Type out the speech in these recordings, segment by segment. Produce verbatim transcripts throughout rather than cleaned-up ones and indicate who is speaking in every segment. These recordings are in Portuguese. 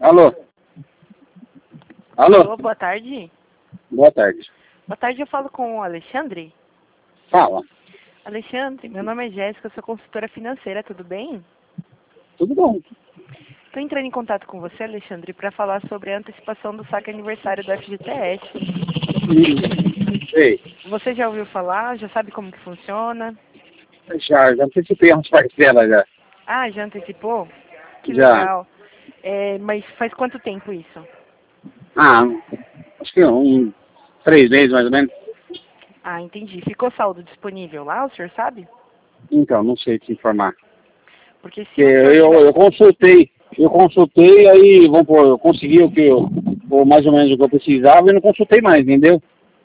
Speaker 1: Alô? Alô?
Speaker 2: Alô, boa tarde.
Speaker 1: Boa tarde.
Speaker 2: Boa tarde, eu falo com o Alexandre.
Speaker 1: Fala.
Speaker 2: Alexandre, meu nome é Jéssica, eu sou consultora financeira, tudo bem?
Speaker 1: Tudo bom?
Speaker 2: Estou entrando em contato com você, Alexandre, para falar sobre a antecipação do saque aniversário do F G T S.
Speaker 1: Hum, sei.
Speaker 2: Você já ouviu falar? Já sabe como que funciona?
Speaker 1: Já, já antecipei umas parcelas já.
Speaker 2: Ah, já antecipou? Que
Speaker 1: Já.
Speaker 2: legal. É, mas faz quanto tempo isso?
Speaker 1: Ah, acho que um, três meses mais ou menos.
Speaker 2: Ah, entendi. Ficou saldo disponível lá, o senhor sabe?
Speaker 1: Então, não sei te informar.
Speaker 2: Porque se
Speaker 1: Porque
Speaker 2: o senhor
Speaker 1: eu,
Speaker 2: tiver...
Speaker 1: eu consultei, eu consultei, aí, vamos pôr, eu consegui o que eu, ou mais ou menos o que eu precisava e não consultei mais, entendeu?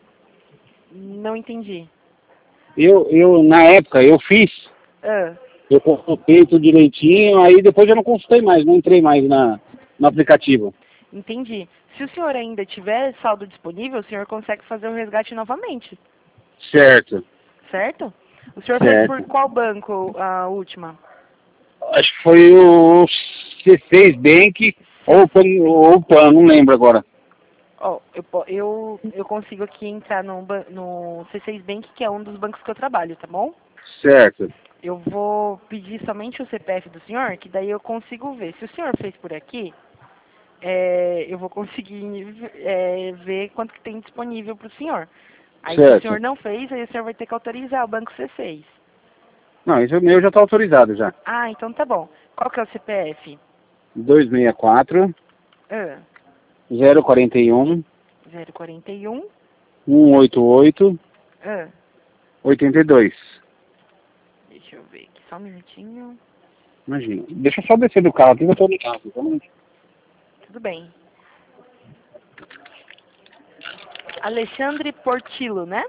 Speaker 2: Não entendi.
Speaker 1: Eu, eu, na época, eu fiz,
Speaker 2: Ah,
Speaker 1: eu consultei tudo direitinho, aí depois eu não consultei mais, não entrei mais na, no aplicativo.
Speaker 2: entendi. Se o senhor ainda tiver saldo disponível, o senhor consegue fazer o resgate novamente,
Speaker 1: Certo,
Speaker 2: certo? O senhor fez por
Speaker 1: certo.
Speaker 2: qual banco a última?
Speaker 1: Acho que foi o C seis Bank ou o Pan, ou o Pan, não lembro agora.
Speaker 2: Ó, eu, po- eu, eu consigo aqui entrar no, ban- no C seis Bank, que é um dos bancos que eu trabalho, tá bom?
Speaker 1: Certo,
Speaker 2: Eu vou pedir somente o C P F do senhor, que daí eu consigo ver. Se o senhor fez por aqui, é, eu vou conseguir é, ver quanto que tem disponível para o senhor. Aí se o senhor
Speaker 1: certo.
Speaker 2: não fez, aí o senhor vai ter que autorizar o banco C seis.
Speaker 1: Não, isso meu já está autorizado já.
Speaker 2: Ah, então tá bom. Qual que é o C P F?
Speaker 1: dois seis quatro,
Speaker 2: Ah,
Speaker 1: zero quatro um,
Speaker 2: zero quarenta e um.
Speaker 1: um oito oito,
Speaker 2: Ah,
Speaker 1: oito dois.
Speaker 2: deixa eu ver aqui, só um minutinho.
Speaker 1: Imagina. Deixa eu só descer do carro aqui que eu tô no carro. Então...
Speaker 2: Tudo bem. Alexandre Portillo, né?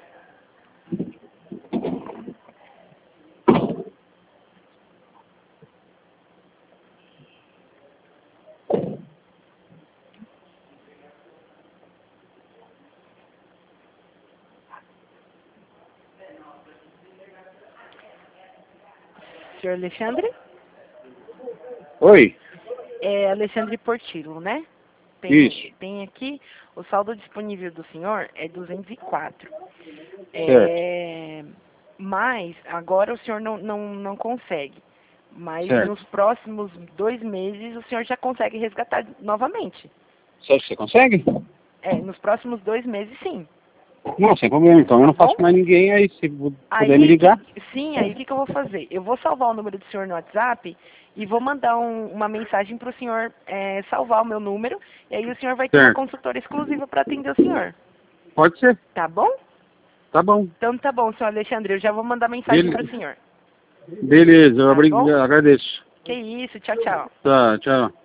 Speaker 2: Senhor Alexandre?
Speaker 1: Oi?
Speaker 2: É Alexandre Portillo, né? Tem,
Speaker 1: Isso.
Speaker 2: tem aqui, o saldo disponível do senhor é duzentos e quatro.
Speaker 1: Certo,
Speaker 2: É, mas agora o senhor não, não, não consegue. Mas nos
Speaker 1: certo.
Speaker 2: próximos dois meses o senhor já consegue resgatar novamente.
Speaker 1: Você você consegue?
Speaker 2: É, nos próximos dois meses sim.
Speaker 1: Não, sem problema. Então eu
Speaker 2: Tá
Speaker 1: não faço
Speaker 2: bom?
Speaker 1: mais ninguém aí. Se puder me
Speaker 2: Aí, que,
Speaker 1: ligar.
Speaker 2: sim, aí o que, que eu vou fazer? Eu vou salvar o número do senhor no WhatsApp e vou mandar um- uma mensagem para o senhor é, salvar o meu número. E aí o senhor vai ter uma
Speaker 1: Certo.
Speaker 2: consultora exclusiva para atender o senhor.
Speaker 1: Pode ser.
Speaker 2: Tá bom?
Speaker 1: Tá bom.
Speaker 2: Então tá bom, senhor Alexandre. Eu já vou mandar mensagem para o
Speaker 1: Bele-
Speaker 2: senhor.
Speaker 1: Beleza, eu
Speaker 2: Tá
Speaker 1: abri-
Speaker 2: bom?
Speaker 1: agradeço.
Speaker 2: Que isso. Tchau, tchau.
Speaker 1: Tá, tchau.